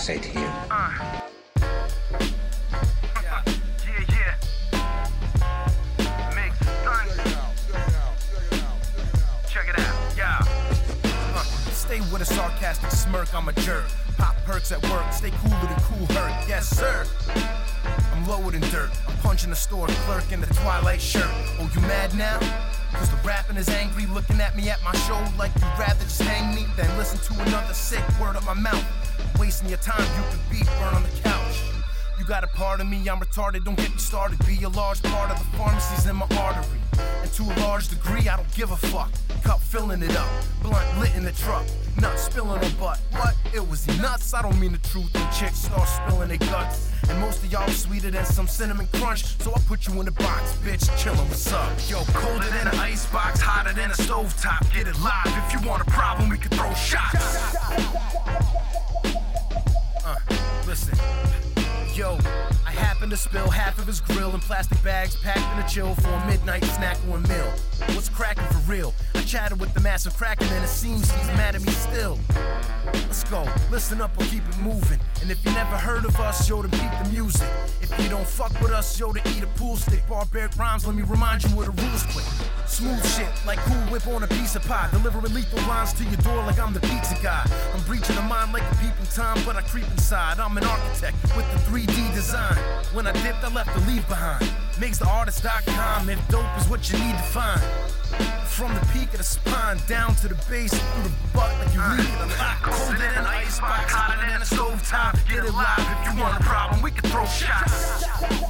say to you. Stay with a sarcastic smirk, I'm a jerk. Pop perks at work, stay cooler than cool hurt. Yes, sir. I'm lower than dirt. I'm punching the store clerk in the Twilight shirt. Oh, you mad now? Cause the rapping is angry, looking at me at my show like you'd rather just hang me than listen to another sick word up my mouth. Wasting your time, you could be burn on the couch. You got a part of me, I'm retarded, don't get me started. Be a large part of the pharmacies in my artery. And to a large degree, I don't give a fuck. Cup filling it up, blunt lit in the truck. Nuts spilling on butt. What? It was nuts? I don't mean the truth when chicks start spilling their guts. And most of y'all sweeter than some cinnamon crunch. So I put you in the box, bitch, chillin', what's up? Yo, colder than an icebox, hotter than a stovetop. Get it live, if you want a problem, we can throw shots. Listen. Yo, I happen to spill half of his grill in plastic bags packed in a chill for a midnight snack or a meal. What's cracking for real? I chatted with the massive crackin' and it seems he's mad at me still. Let's go, listen up or keep it moving. And if you never heard of us, yo, then peep the music. If you don't fuck with us, yo, then eat a pool stick. Barbaric rhymes, let me remind you of the rules quick. Smooth shit, like Cool Whip on a piece of pie. Delivering lethal lines to your door like I'm the pizza guy. I'm breaching the mind like a peeping Tom, but I creep inside. I'm an architect with the 3D design. When I dipped, I left the leave behind. Makestheartist.com if dope is what you need to find. From the peak of the spine down to the base, through the butt like you leave it alive. Colder than an icebox, hotter than a stovetop. Get it live if you want a problem, we can throw shots.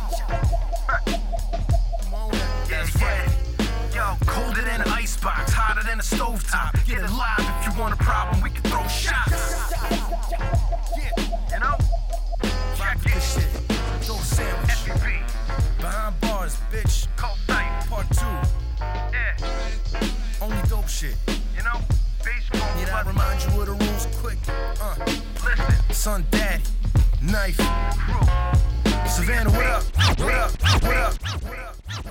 Come on, that's right. Yo, colder than an icebox, hotter than a stovetop. Get it live if you want a problem, we can throw shots. You know? Rock this shit. Dope sandwich. FUB. Behind bars, bitch. Cold night. Part 2. Yeah. Only dope shit. You know? Baseball. Yeah, I remind you of the rules quick. Listen. Son, daddy. Knife. Crew. Savannah, what up? What up? What up? What up?